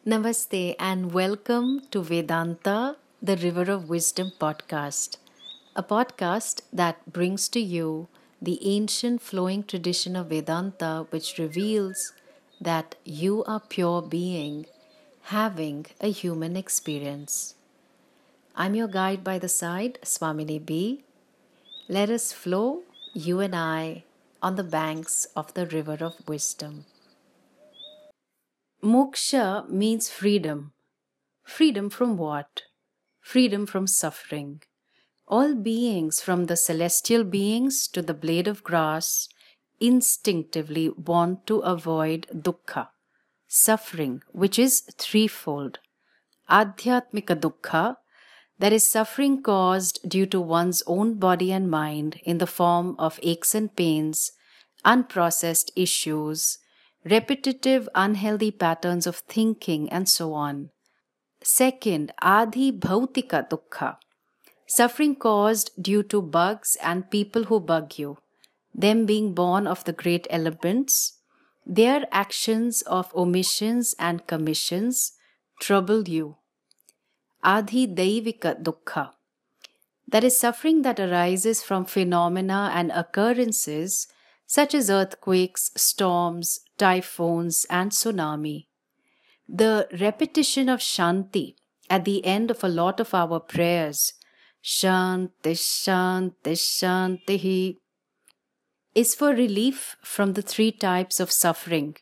Namaste and welcome to Vedanta, the River of Wisdom podcast, a podcast that brings to you the ancient flowing tradition of Vedanta, which reveals that you are pure being having a human experience. I'm your guide by the side, Swamini B. Let us flow, you and I, on the banks of the River of Wisdom. Moksha means freedom. Freedom from what? Freedom from suffering. All beings, from the celestial beings to the blade of grass, instinctively want to avoid dukkha, suffering, which is threefold. Adhyatmika dukkha, that is suffering caused due to one's own body and mind in the form of aches and pains, unprocessed issues, repetitive unhealthy patterns of thinking, and so on. Second, Adi Bhautika Dukkha, suffering caused due to bugs and people who bug you, them being born of the great elements, their actions of omissions and commissions trouble you. Adi Daivika Dukkha, that is suffering that arises from phenomena and occurrences such as earthquakes, storms, typhoons, and tsunami. The repetition of Shanti at the end of a lot of our prayers, Shanti, Shanti, Shanti, is for relief from the three types of suffering.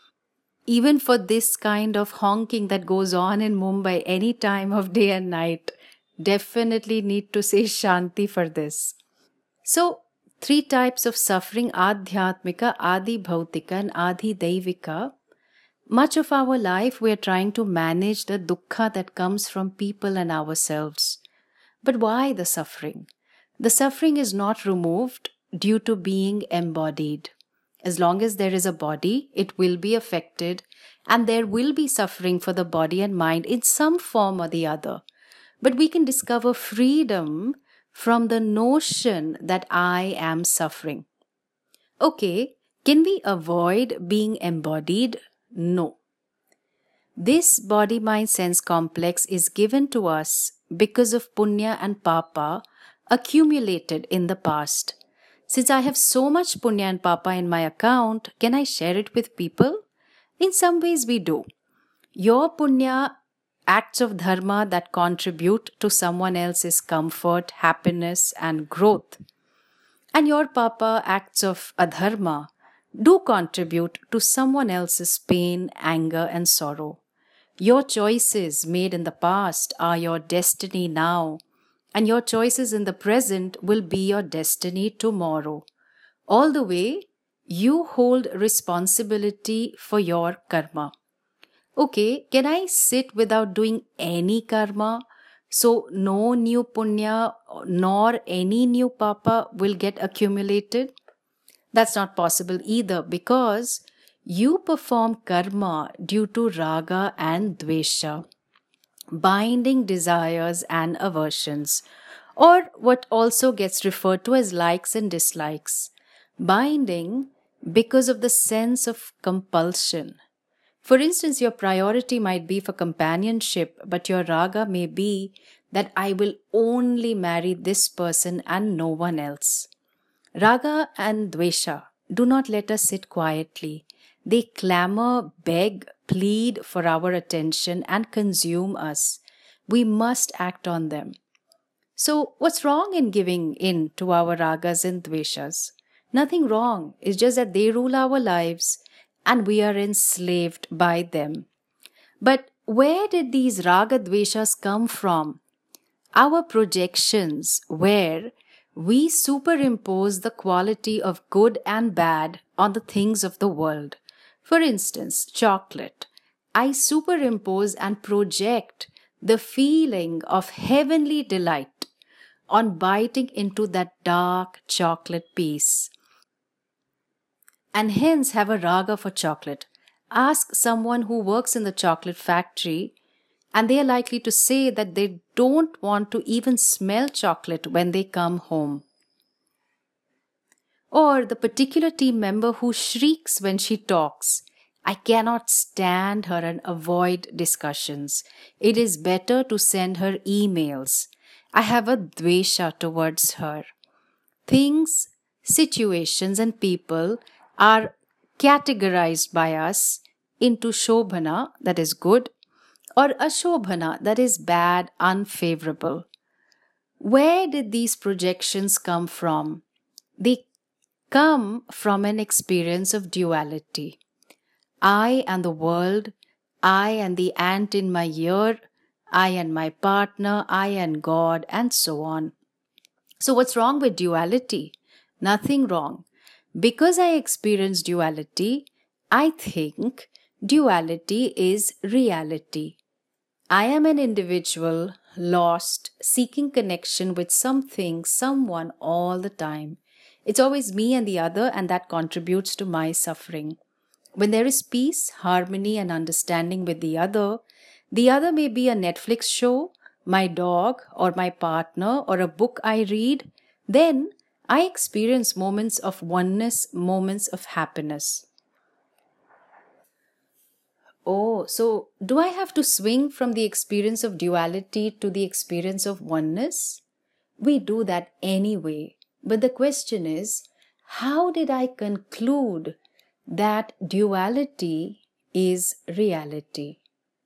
Even for this kind of honking that goes on in Mumbai any time of day and night, definitely need to say Shanti for this. So, three types of suffering, Adhyatmika, Adi Bhautika, and Adi Daivika. Much of our life we are trying to manage the dukkha that comes from people and ourselves. But why the suffering? The suffering is not removed due to being embodied. As long as there is a body, it will be affected and there will be suffering for the body and mind in some form or the other. But we can discover freedom from the notion that I am suffering. Okay, can we avoid being embodied? No. This body-mind-sense complex is given to us because of punya and papa accumulated in the past. Since I have so much punya and papa in my account, can I share it with people? In some ways we do. Your punya, acts of dharma that contribute to someone else's comfort, happiness and growth. And your papa, acts of adharma, do contribute to someone else's pain, anger and sorrow. Your choices made in the past are your destiny now, and your choices in the present will be your destiny tomorrow. All the way, you hold responsibility for your karma. Okay, can I sit without doing any karma? So no new punya nor any new papa will get accumulated? That's not possible either because you perform karma due to raga and dvesha, binding desires and aversions, or what also gets referred to as likes and dislikes. Binding because of the sense of compulsion. For instance, your priority might be for companionship, but your raga may be that I will only marry this person and no one else. Raga and dvesha do not let us sit quietly. They clamor, beg, plead for our attention and consume us. We must act on them. So, what's wrong in giving in to our ragas and dveshas? Nothing wrong. It's just that they rule our lives and we are enslaved by them. But where did these raga dveshas come from? Our projections, where we superimpose the quality of good and bad on the things of the world. For instance, chocolate. I superimpose and project the feeling of heavenly delight on biting into that dark chocolate piece. And hence have a raga for chocolate. Ask someone who works in the chocolate factory and they are likely to say that they don't want to even smell chocolate when they come home. Or the particular team member who shrieks when she talks I cannot stand her and avoid discussions. It is better to send her emails. I have a dvesha towards her. Things, situations, and people are categorized by us into Shobhana, that is good, or Ashobhana, that is bad, unfavorable. Where did these projections come from? They come from an experience of duality. I and the world, I and the ant in my ear, I and my partner, I and God, and so on. So, what's wrong with duality? Nothing wrong. Because I experience duality, I think duality is reality. I am an individual, lost, seeking connection with something, someone all the time. It's always me and the other, and that contributes to my suffering. When there is peace, harmony, and understanding with the other may be a Netflix show, my dog, or my partner, or a book I read, then I experience moments of oneness, moments of happiness. Oh, so do I have to swing from the experience of duality to the experience of oneness? We do that anyway. But the question is, how did I conclude that duality is reality?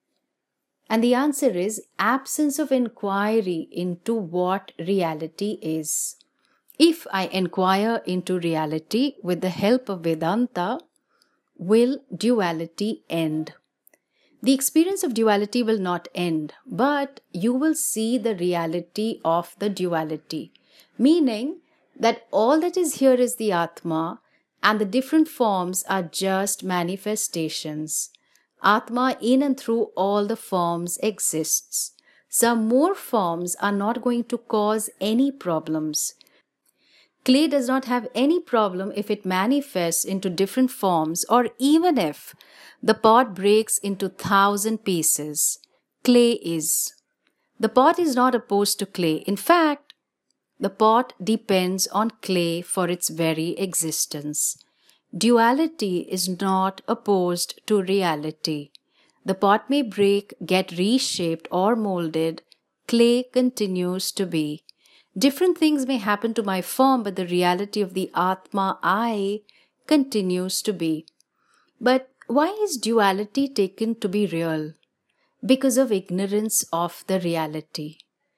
And the answer is absence of inquiry into what reality is. If I inquire into reality with the help of Vedanta, will duality end? The experience of duality will not end, but you will see the reality of the duality, meaning that all that is here is the Atma and the different forms are just manifestations. Atma in and through all the forms exists. Some more forms are not going to cause any problems. Clay does not have any problem if it manifests into different forms or even if the pot breaks into 1,000 pieces. Clay is. The pot is not opposed to clay. In fact, the pot depends on clay for its very existence. Duality is not opposed to reality. The pot may break, get reshaped or molded. Clay continues to be. Different things may happen to my form, but the reality of the Atma I continues to be. But why is duality taken to be real? Because of ignorance of the reality.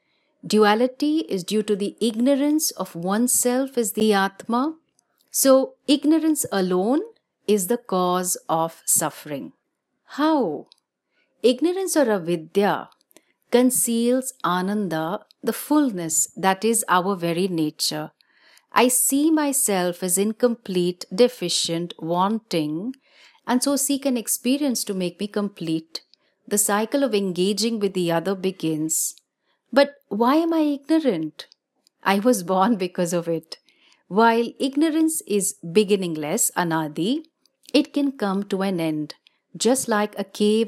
Duality is due to the ignorance of oneself as the Atma. So, ignorance alone is the cause of suffering. How? Ignorance or avidya conceals ananda, the fullness that is our very nature. I see myself as incomplete, deficient, wanting, and so seek an experience to make me complete. The cycle of engaging with the other begins. But why am I ignorant? I was born because of it. While ignorance is beginningless, anadi, it can come to an end, just like a cave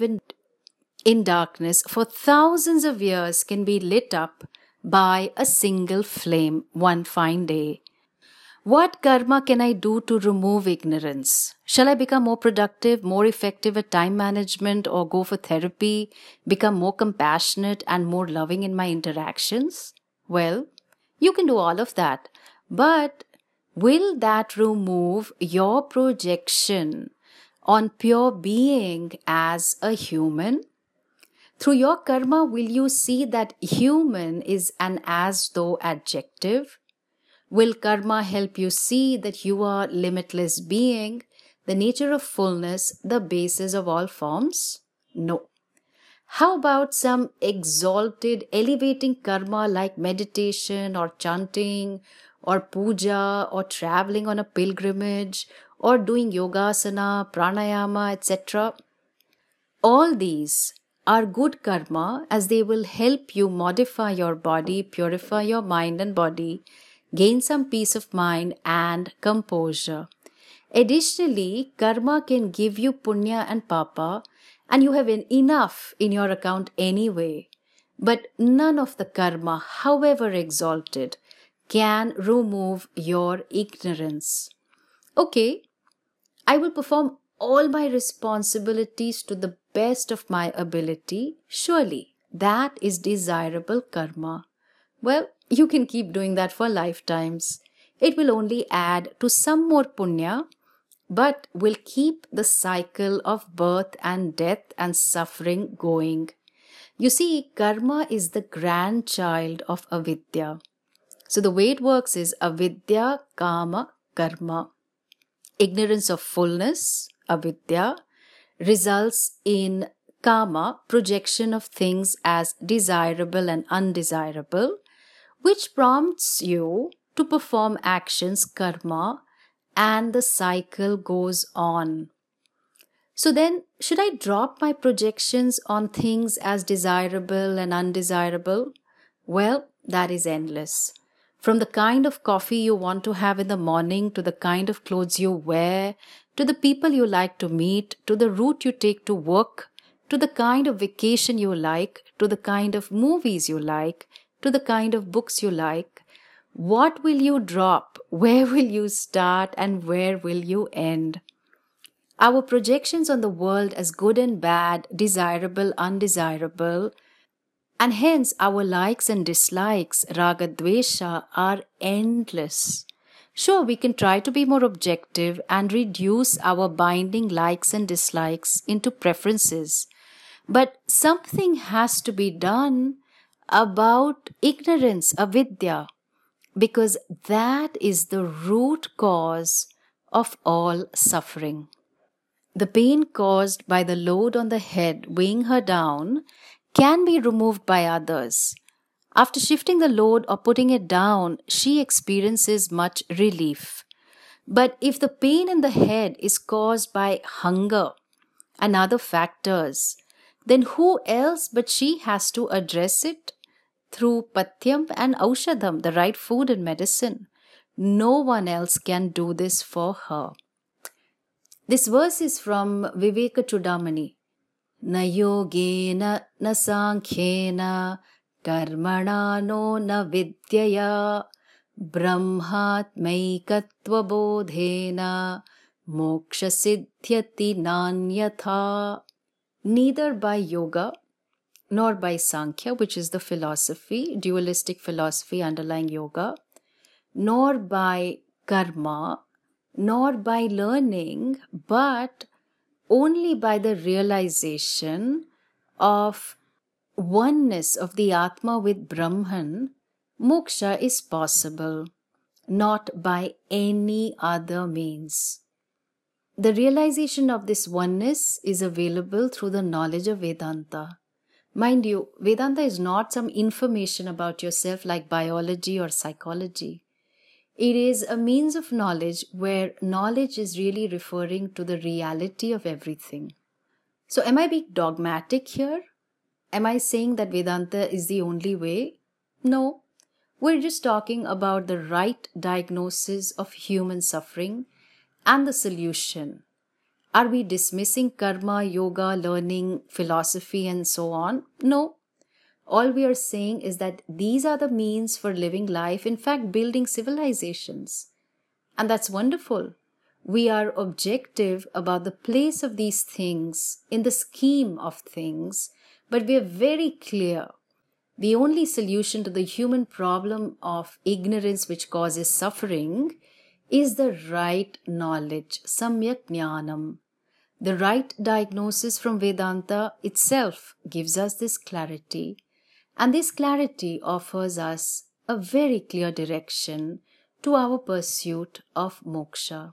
in darkness for thousands of years can be lit up by a single flame one fine day. What karma can I do to remove ignorance? Shall I become more productive, more effective at time management, or go for therapy, become more compassionate and more loving in my interactions? Well, you can do all of that. But will that remove your projection on pure being as a human? Through your karma, will you see that human is an as though adjective? Will karma help you see that you are limitless being, the nature of fullness, the basis of all forms? No. How about some exalted, elevating karma like meditation or chanting or puja or traveling on a pilgrimage or doing yogasana, pranayama, etc.? All these are good karma as they will help you modify your body, purify your mind and body, gain some peace of mind and composure. Additionally, karma can give you punya and papa, and you have enough in your account anyway. But none of the karma, however exalted, can remove your ignorance. Okay, I will perform all my responsibilities to the best of my ability, surely that is desirable karma. Well, you can keep doing that for lifetimes. It will only add to some more punya, but will keep the cycle of birth and death and suffering going. You see, karma is the grandchild of avidya. So the way it works is avidya, kama, karma. Ignorance of fullness, avidya, results in kama, projection of things as desirable and undesirable, which prompts you to perform actions, karma, and the cycle goes on. So then, should I drop my projections on things as desirable and undesirable? Well, that is endless. From the kind of coffee you want to have in the morning, to the kind of clothes you wear, to the people you like to meet, to the route you take to work, to the kind of vacation you like, to the kind of movies you like, to the kind of books you like. What will you drop? Where will you start? And where will you end? Our projections on the world as good and bad, desirable, undesirable, and hence our likes and dislikes, raga dvesha, are endless. Sure, we can try to be more objective and reduce our binding likes and dislikes into preferences. But something has to be done about ignorance, avidya, because that is the root cause of all suffering. The pain caused by the load on the head weighing her down can be removed by others. After shifting the load or putting it down, she experiences much relief. But if the pain in the head is caused by hunger and other factors, then who else but she has to address it? Through patyam and aushadham, the right food and medicine. No one else can do this for her. This verse is from Viveka Chudamani. Na yogena na sankhena karmana no na vidyaya brahmatmaikatva bodhena moksha siddhyati nanyatha. Neither by yoga nor by Sankhya, which is the philosophy, dualistic philosophy underlying yoga, nor by karma, nor by learning, but only by the realization of oneness of the Atma with Brahman, moksha is possible, not by any other means. The realization of this oneness is available through the knowledge of Vedanta. Mind you, Vedanta is not some information about yourself like biology or psychology. It is a means of knowledge where knowledge is really referring to the reality of everything. So am I being dogmatic here? Am I saying that Vedanta is the only way? No. We're just talking about the right diagnosis of human suffering and the solution. Are we dismissing karma, yoga, learning, philosophy, and so on? No. All we are saying is that these are the means for living life, in fact, building civilizations. And that's wonderful. We are objective about the place of these things in the scheme of things, but we are very clear. The only solution to the human problem of ignorance which causes suffering is the right knowledge, samyak jnanam. The right diagnosis from Vedanta itself gives us this clarity. And this clarity offers us a very clear direction to our pursuit of moksha.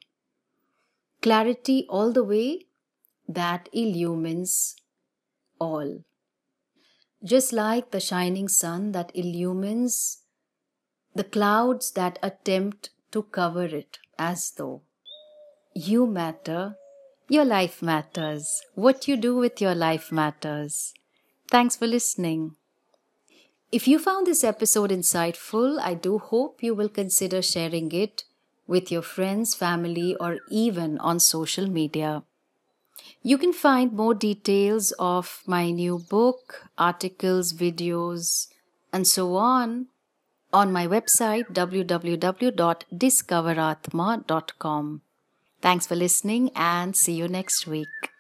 Clarity all the way that illumines all. Just like the shining sun that illumines the clouds that attempt to cover it, as though you matter, your life matters. What you do with your life matters. Thanks for listening. If you found this episode insightful, I do hope you will consider sharing it with your friends, family, or even on social media. You can find more details of my new book, articles, videos, and so on my website www.discoveratma.com. Thanks for listening and see you next week.